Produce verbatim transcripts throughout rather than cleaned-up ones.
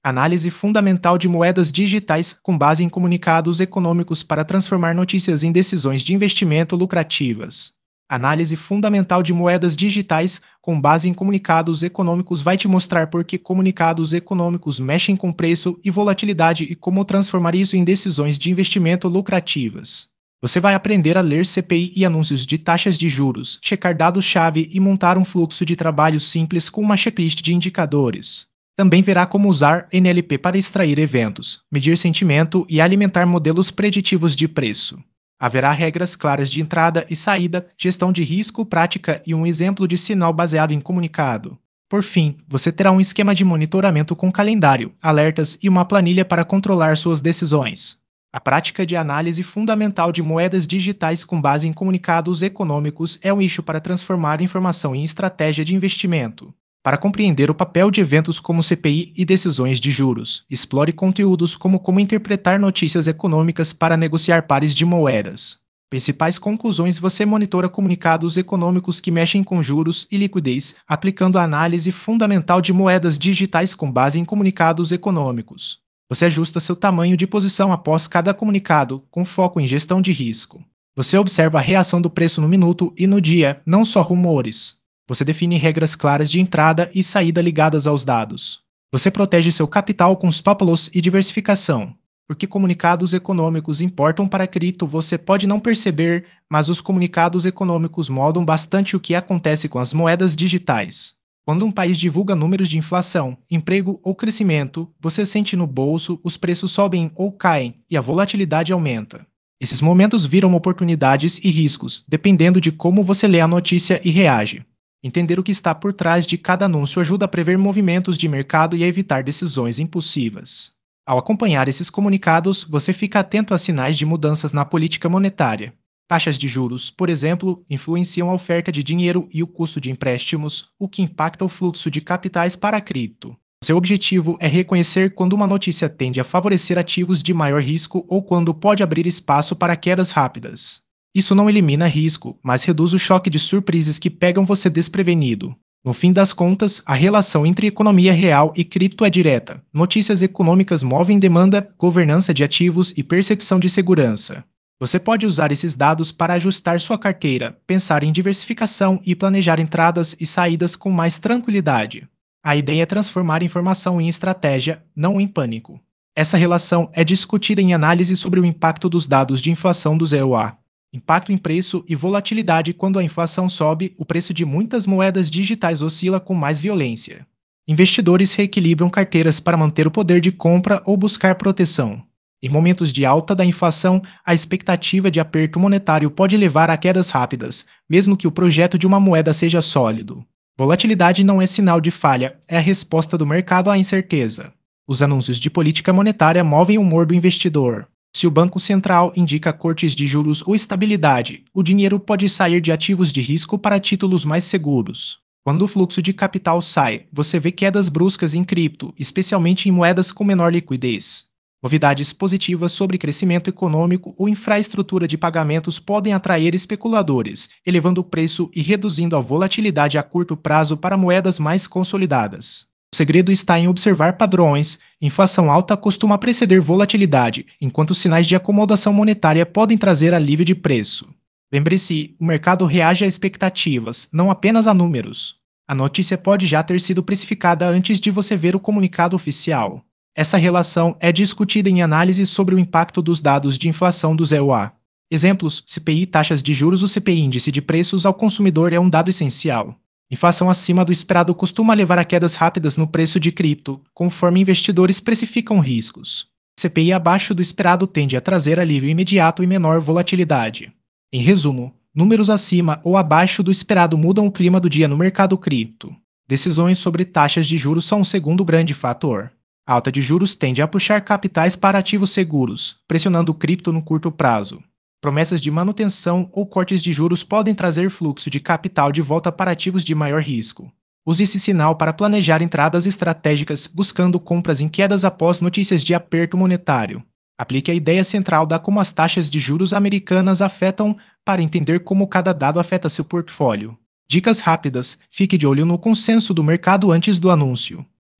Análise fundamental de moedas digitais com base em comunicados econômicos para transformar notícias em decisões de investimento lucrativas. Análise fundamental de moedas digitais com base em comunicados econômicos vai te mostrar por que comunicados econômicos mexem com preço e volatilidade e como transformar isso em decisões de investimento lucrativas. Você vai aprender a ler C P I e anúncios de taxas de juros, checar dados-chave e montar um fluxo de trabalho simples com uma checklist de indicadores. Também verá como usar N L P para extrair eventos, medir sentimento e alimentar modelos preditivos de preço. Haverá regras claras de entrada e saída, gestão de risco, prática e um exemplo de sinal baseado em comunicado. Por fim, você terá um esquema de monitoramento com calendário, alertas e uma planilha para controlar suas decisões. A prática de análise fundamental de moedas digitais com base em comunicados econômicos é um eixo para transformar informação em estratégia de investimento. Para compreender o papel de eventos como C P I e decisões de juros, explore conteúdos como como interpretar notícias econômicas para negociar pares de moedas. Principais conclusões: você monitora comunicados econômicos que mexem com juros e liquidez, aplicando a análise fundamental de moedas digitais com base em comunicados econômicos. Você ajusta seu tamanho de posição após cada comunicado, com foco em gestão de risco. Você observa a reação do preço no minuto e no dia, não só rumores. Você define regras claras de entrada e saída ligadas aos dados. Você protege seu capital com stop loss e diversificação. Porque comunicados econômicos importam para cripto, você pode não perceber, mas os comunicados econômicos moldam bastante o que acontece com as moedas digitais. Quando um país divulga números de inflação, emprego ou crescimento, você sente no bolso, os preços sobem ou caem e a volatilidade aumenta. Esses momentos viram oportunidades e riscos, dependendo de como você lê a notícia e reage. Entender o que está por trás de cada anúncio ajuda a prever movimentos de mercado e a evitar decisões impulsivas. Ao acompanhar esses comunicados, você fica atento a sinais de mudanças na política monetária. Taxas de juros, por exemplo, influenciam a oferta de dinheiro e o custo de empréstimos, o que impacta o fluxo de capitais para a cripto. Seu objetivo é reconhecer quando uma notícia tende a favorecer ativos de maior risco ou quando pode abrir espaço para quedas rápidas. Isso não elimina risco, mas reduz o choque de surpresas que pegam você desprevenido. No fim das contas, a relação entre economia real e cripto é direta. Notícias econômicas movem demanda, governança de ativos e percepção de segurança. Você pode usar esses dados para ajustar sua carteira, pensar em diversificação e planejar entradas e saídas com mais tranquilidade. A ideia é transformar informação em estratégia, não em pânico. Essa relação é discutida em análise sobre o impacto dos dados de inflação do Z E U. Impacto em preço e volatilidade: quando a inflação sobe, o preço de muitas moedas digitais oscila com mais violência. Investidores reequilibram carteiras para manter o poder de compra ou buscar proteção. Em momentos de alta da inflação, a expectativa de aperto monetário pode levar a quedas rápidas, mesmo que o projeto de uma moeda seja sólido. Volatilidade não é sinal de falha, é a resposta do mercado à incerteza. Os anúncios de política monetária movem o humor do investidor. Se o Banco Central indica cortes de juros ou estabilidade, o dinheiro pode sair de ativos de risco para títulos mais seguros. Quando o fluxo de capital sai, você vê quedas bruscas em cripto, especialmente em moedas com menor liquidez. Novidades positivas sobre crescimento econômico ou infraestrutura de pagamentos podem atrair especuladores, elevando o preço e reduzindo a volatilidade a curto prazo para moedas mais consolidadas. O segredo está em observar padrões. Inflação alta costuma preceder volatilidade, enquanto sinais de acomodação monetária podem trazer alívio de preço. Lembre-se, o mercado reage a expectativas, não apenas a números. A notícia pode já ter sido precificada antes de você ver o comunicado oficial. Essa relação é discutida em análise sobre o impacto dos dados de inflação do Z E U. Exemplos: C P I, taxas de juros. O C P I, índice de preços ao consumidor, é um dado essencial. Inflação acima do esperado costuma levar a quedas rápidas no preço de cripto, conforme investidores precificam riscos. C P I abaixo do esperado tende a trazer alívio imediato e menor volatilidade. Em resumo, números acima ou abaixo do esperado mudam o clima do dia no mercado cripto. Decisões sobre taxas de juros são um segundo grande fator. A alta de juros tende a puxar capitais para ativos seguros, pressionando o cripto no curto prazo. Promessas de manutenção ou cortes de juros podem trazer fluxo de capital de volta para ativos de maior risco. Use esse sinal para planejar entradas estratégicas, buscando compras em quedas após notícias de aperto monetário. Aplique a ideia central da como as taxas de juros americanas afetam para entender como cada dado afeta seu portfólio. Dicas rápidas: fique de olho no consenso do mercado antes do anúncio.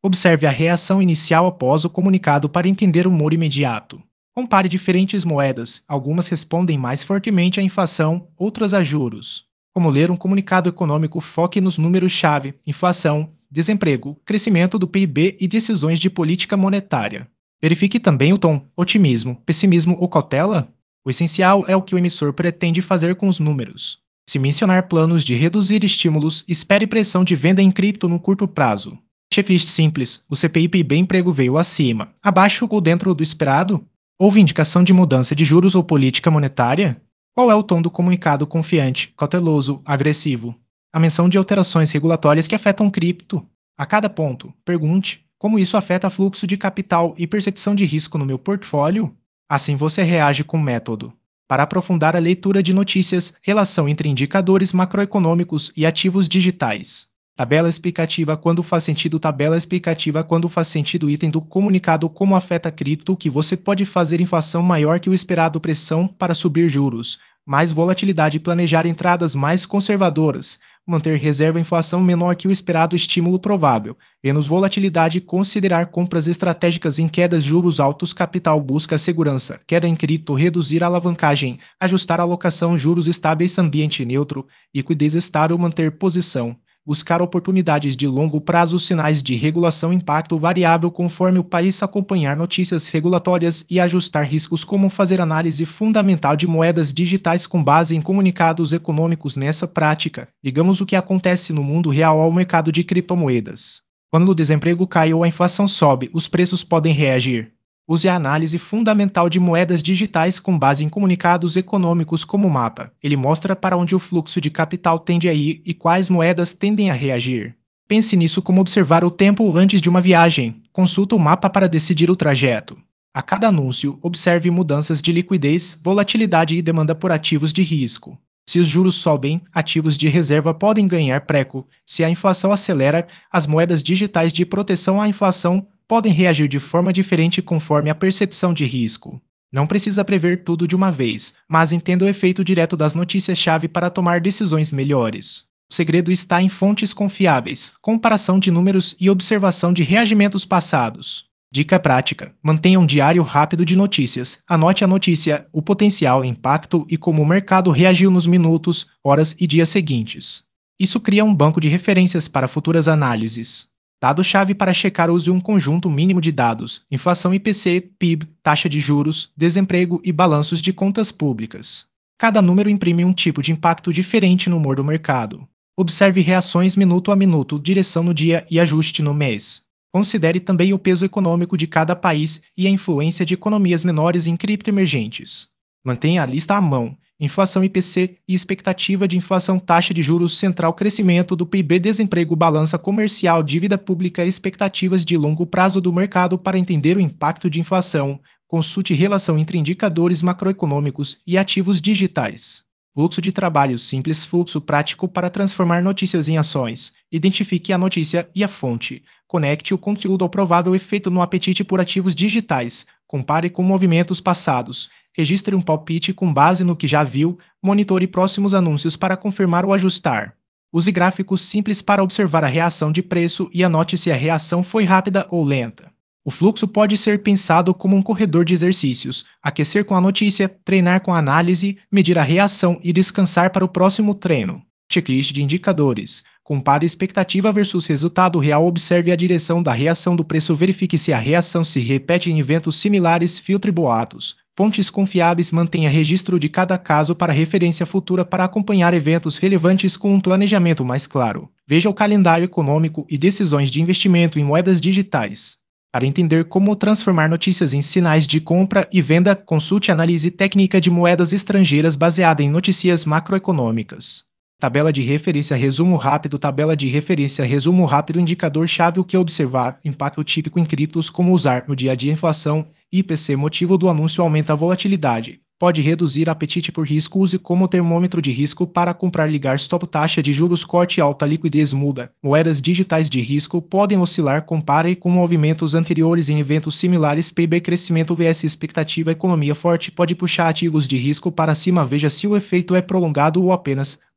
Observe a reação inicial após o comunicado para entender o humor imediato. Compare diferentes moedas, algumas respondem mais fortemente à inflação, outras a juros. Como ler um comunicado econômico, foque nos números-chave: inflação, desemprego, crescimento do P I B e decisões de política monetária. Verifique também o tom: otimismo, pessimismo ou cautela? O essencial é o que o emissor pretende fazer com os números. Se mencionar planos de reduzir estímulos, espere pressão de venda em cripto no curto prazo. Checklist simples: o C P I P I B emprego veio acima, abaixo ou dentro do esperado? Houve indicação de mudança de juros ou política monetária? Qual é o tom do comunicado: confiante, cauteloso, agressivo? A menção de alterações regulatórias que afetam cripto. A cada ponto, pergunte: como isso afeta fluxo de capital e percepção de risco no meu portfólio? Assim você reage com método. Para aprofundar a leitura de notícias, relação entre indicadores macroeconômicos e ativos digitais. Tabela explicativa: quando faz sentido. Tabela explicativa: quando faz sentido. Item do comunicado: como afeta cripto. Que você pode fazer inflação maior que o esperado, pressão para subir juros, mais volatilidade, planejar entradas mais conservadoras, manter reserva, inflação menor que o esperado, estímulo provável, menos volatilidade, considerar compras estratégicas em quedas, juros altos, capital, busca segurança, queda em cripto, reduzir a alavancagem, ajustar a alocação, juros estáveis, ambiente neutro, liquidez estável, manter posição. Buscar oportunidades de longo prazo, sinais de regulação, impacto variável conforme o país, acompanhar notícias regulatórias e ajustar riscos. Como fazer análise fundamental de moedas digitais com base em comunicados econômicos. Nessa prática, ligamos o que acontece no mundo real ao mercado de criptomoedas. Quando o desemprego cai ou a inflação sobe, os preços podem reagir. Use a análise fundamental de moedas digitais com base em comunicados econômicos como mapa. Ele mostra para onde o fluxo de capital tende a ir e quais moedas tendem a reagir. Pense nisso como observar o tempo antes de uma viagem. Consulta o mapa para decidir o trajeto. A cada anúncio, observe mudanças de liquidez, volatilidade e demanda por ativos de risco. Se os juros sobem, ativos de reserva podem ganhar preço. Se a inflação acelera, as moedas digitais de proteção à inflação podem reagir de forma diferente conforme a percepção de risco. Não precisa prever tudo de uma vez, mas entenda o efeito direto das notícias-chave para tomar decisões melhores. O segredo está em fontes confiáveis, comparação de números e observação de reagimentos passados. Dica prática: mantenha um diário rápido de notícias. Anote a notícia, o potencial impacto e como o mercado reagiu nos minutos, horas e dias seguintes. Isso cria um banco de referências para futuras análises. Dado-chave para checar: use um conjunto mínimo de dados: inflação, I P C, P I B, taxa de juros, desemprego e balanços de contas públicas. Cada número imprime um tipo de impacto diferente no humor do mercado. Observe reações minuto a minuto, direção no dia e ajuste no mês. Considere também o peso econômico de cada país e a influência de economias menores em criptoemergentes. Mantenha a lista à mão: inflação, I P C e expectativa de inflação, taxa de juros central, crescimento do P I B, desemprego, balança comercial, dívida pública, expectativas de longo prazo do mercado. Para entender o impacto de inflação, consulte relação entre indicadores macroeconômicos e ativos digitais. Fluxo de trabalho simples: fluxo prático para transformar notícias em ações. Identifique a notícia e a fonte. Conecte o conteúdo ao provável efeito no apetite por ativos digitais. Compare com movimentos passados. Registre um palpite com base no que já viu. Monitore próximos anúncios para confirmar ou ajustar. Use gráficos simples para observar a reação de preço e anote se a reação foi rápida ou lenta. O fluxo pode ser pensado como um corredor de exercícios: aquecer com a notícia, treinar com a análise, medir a reação e descansar para o próximo treino. Checklist de indicadores: compare expectativa versus resultado real. Observe a direção da reação do preço. Verifique se a reação se repete em eventos similares. Filtre boatos. Fontes confiáveis: mantenha registro de cada caso para referência futura para acompanhar eventos relevantes com um planejamento mais claro. Veja o calendário econômico e decisões de investimento em moedas digitais. Para entender como transformar notícias em sinais de compra e venda, consulte a análise técnica de moedas estrangeiras baseada em notícias macroeconômicas. Tabela de referência: resumo rápido. Tabela de referência: resumo rápido. Indicador-chave: o que observar. Impacto típico em criptos: como usar no dia a dia. Inflação, I P C. Motivo do anúncio: aumenta a volatilidade. Pode reduzir apetite por risco. Use como termômetro de risco para comprar. Ligar stop. Taxa de juros corte. Alta liquidez muda. Moedas digitais de risco podem oscilar. Compare com movimentos anteriores em eventos similares. P I B. Crescimento versus expectativa. Economia forte pode puxar ativos de risco para cima. Veja se o efeito é prolongado ou apenas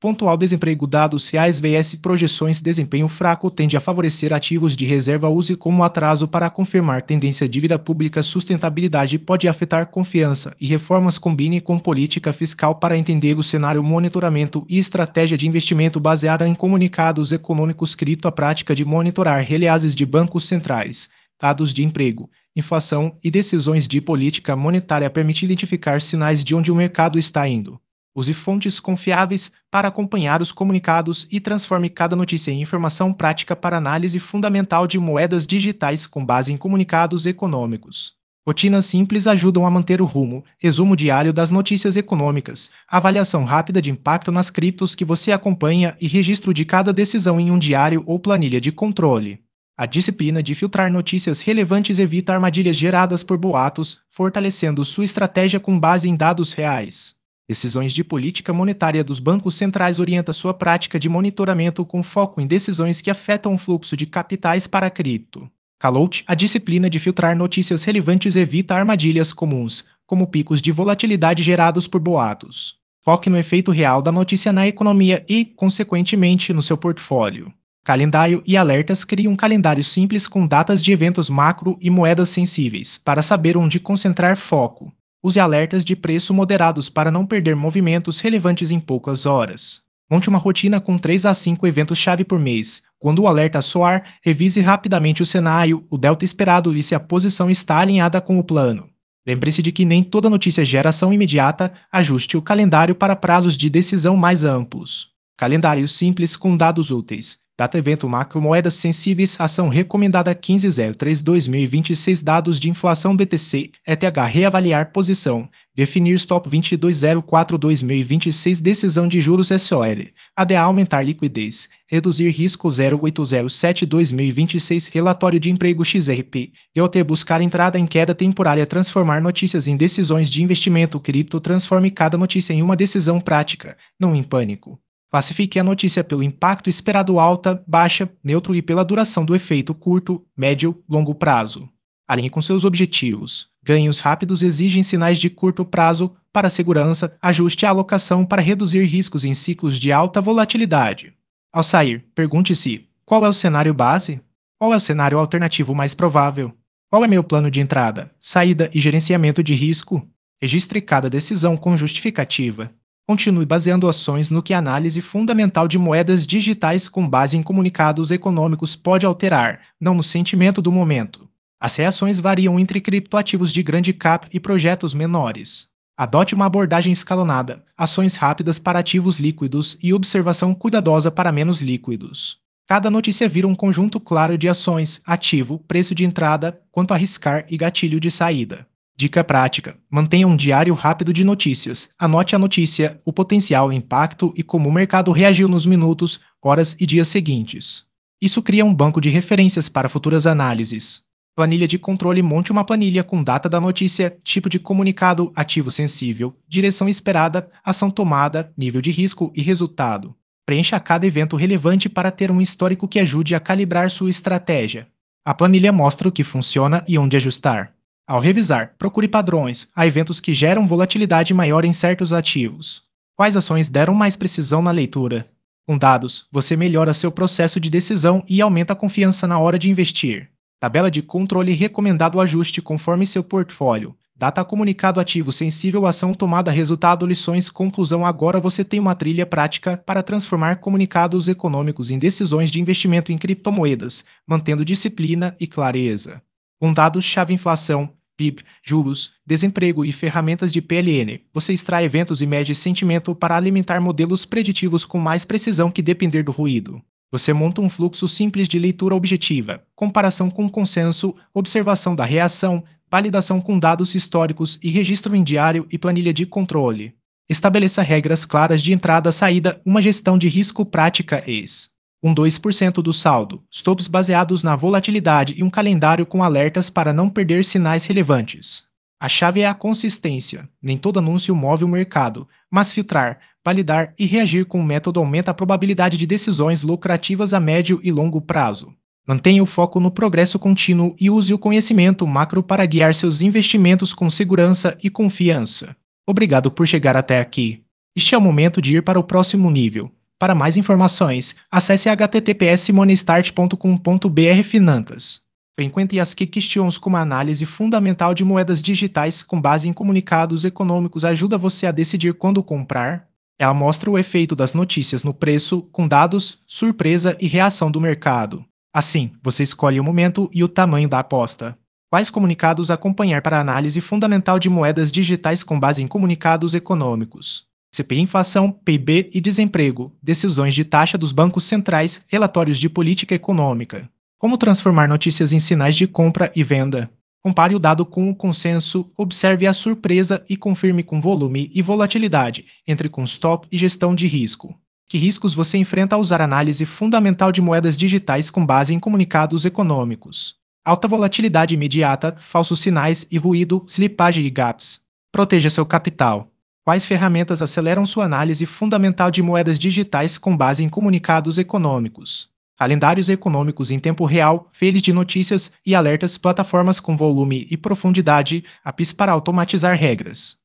pontual desemprego dados reais vs projeções desempenho fraco tende a favorecer ativos de reserva use como atraso para confirmar tendência dívida pública sustentabilidade pode afetar confiança e reformas combine com política fiscal para entender o cenário monitoramento e estratégia de investimento baseada em comunicados econômicos cripto a prática de monitorar releases de bancos centrais, dados de emprego, inflação e decisões de política monetária permite identificar sinais de onde o mercado está indo. Use fontes confiáveis para acompanhar os comunicados e transforme cada notícia em informação prática para análise fundamental de moedas digitais com base em comunicados econômicos. Rotinas simples ajudam a manter o rumo, resumo diário das notícias econômicas, avaliação rápida de impacto nas criptos que você acompanha e registro de cada decisão em um diário ou planilha de controle. A disciplina de filtrar notícias relevantes evita armadilhas geradas por boatos, fortalecendo sua estratégia com base em dados reais. Decisões de política monetária dos bancos centrais orienta sua prática de monitoramento com foco em decisões que afetam o fluxo de capitais para a cripto. Calout, a disciplina de filtrar notícias relevantes evita armadilhas comuns, como picos de volatilidade gerados por boatos. Foque no efeito real da notícia na economia e, consequentemente, no seu portfólio. Calendário e alertas crie um calendário simples com datas de eventos macro e moedas sensíveis, para saber onde concentrar foco. Use alertas de preço moderados para não perder movimentos relevantes em poucas horas. Monte uma rotina com três a cinco eventos-chave por mês. Quando o alerta soar, revise rapidamente o cenário, o delta esperado e se a posição está alinhada com o plano. Lembre-se de que nem toda notícia gera ação imediata, ajuste o calendário para prazos de decisão mais amplos. Calendário simples com dados úteis. Data evento macro moedas sensíveis ação recomendada quinze zero três dois mil e vinte e seis dados de inflação B T C E T H reavaliar posição definir stop vinte e dois zero quatro dois mil e vinte e seis decisão de juros S O L A D A aumentar liquidez reduzir risco zero oito zero sete dois mil e vinte e seis relatório de emprego X R P E O T buscar entrada em queda temporária transformar notícias em decisões de investimento cripto transforme cada notícia em uma decisão prática não em pânico. Classifique a notícia pelo impacto esperado alta, baixa, neutro e pela duração do efeito curto, médio, longo prazo. Alinhe com seus objetivos. Ganhos rápidos exigem sinais de curto prazo. Para segurança, ajuste a alocação para reduzir riscos em ciclos de alta volatilidade. Ao sair, pergunte-se: qual é o cenário base? Qual é o cenário alternativo mais provável? Qual é meu plano de entrada, saída e gerenciamento de risco? Registre cada decisão com justificativa. Continue baseando ações no que a análise fundamental de moedas digitais com base em comunicados econômicos pode alterar, não no sentimento do momento. As reações variam entre criptoativos de grande cap e projetos menores. Adote uma abordagem escalonada, ações rápidas para ativos líquidos e observação cuidadosa para menos líquidos. Cada notícia vira um conjunto claro de ações, ativo, preço de entrada, quanto arriscar e gatilho de saída. Dica prática: mantenha um diário rápido de notícias. Anote a notícia, o potencial impacto e como o mercado reagiu nos minutos, horas e dias seguintes. Isso cria um banco de referências para futuras análises. Planilha de controle: monte uma planilha com data da notícia, tipo de comunicado, ativo sensível, direção esperada, ação tomada, nível de risco e resultado. Preencha cada evento relevante para ter um histórico que ajude a calibrar sua estratégia. A planilha mostra o que funciona e onde ajustar. Ao revisar, procure padrões. Há eventos que geram volatilidade maior em certos ativos. Quais ações deram mais precisão na leitura? Com dados, você melhora seu processo de decisão e aumenta a confiança na hora de investir. Tabela de controle recomendado ajuste conforme seu portfólio. Data comunicado ativo sensível ação tomada resultado lições conclusão agora você tem uma trilha prática para transformar comunicados econômicos em decisões de investimento em criptomoedas, mantendo disciplina e clareza. Com dados-chave inflação, P I B, juros, desemprego e ferramentas de P L N, você extrai eventos e mede sentimento para alimentar modelos preditivos com mais precisão que depender do ruído. Você monta um fluxo simples de leitura objetiva, comparação com consenso, observação da reação, validação com dados históricos e registro em diário e planilha de controle. Estabeleça regras claras de entrada-saída, uma gestão de risco prática ex. Um dois por cento do saldo, stops baseados na volatilidade e um calendário com alertas para não perder sinais relevantes. A chave é a consistência. Nem todo anúncio move o mercado, mas filtrar, validar e reagir com o método aumenta a probabilidade de decisões lucrativas a médio e longo prazo. Mantenha o foco no progresso contínuo e use o conhecimento macro para guiar seus investimentos com segurança e confiança. Obrigado por chegar até aqui. Este é o momento de ir para o próximo nível. Para mais informações, acesse h t t p s monestart ponto com ponto b r Financas. Enquanto as que questions como a análise fundamental de moedas digitais com base em comunicados econômicos ajuda você a decidir quando comprar. Ela mostra o efeito das notícias no preço, com dados, surpresa e reação do mercado. Assim, você escolhe o momento e o tamanho da aposta. Quais comunicados acompanhar para análise fundamental de moedas digitais com base em comunicados econômicos? C P I inflação, P I B e desemprego, decisões de taxa dos bancos centrais, relatórios de política econômica. Como transformar notícias em sinais de compra e venda? Compare o dado com o consenso, observe a surpresa e confirme com volume e volatilidade, entre com stop e gestão de risco. Que riscos você enfrenta ao usar análise fundamental de moedas digitais com base em comunicados econômicos? Alta volatilidade imediata, falsos sinais e ruído, slipagem e gaps. Proteja seu capital. Quais ferramentas aceleram sua análise fundamental de moedas digitais com base em comunicados econômicos? Calendários econômicos em tempo real, feeds de notícias e alertas, plataformas com volume e profundidade, A P Is para automatizar regras.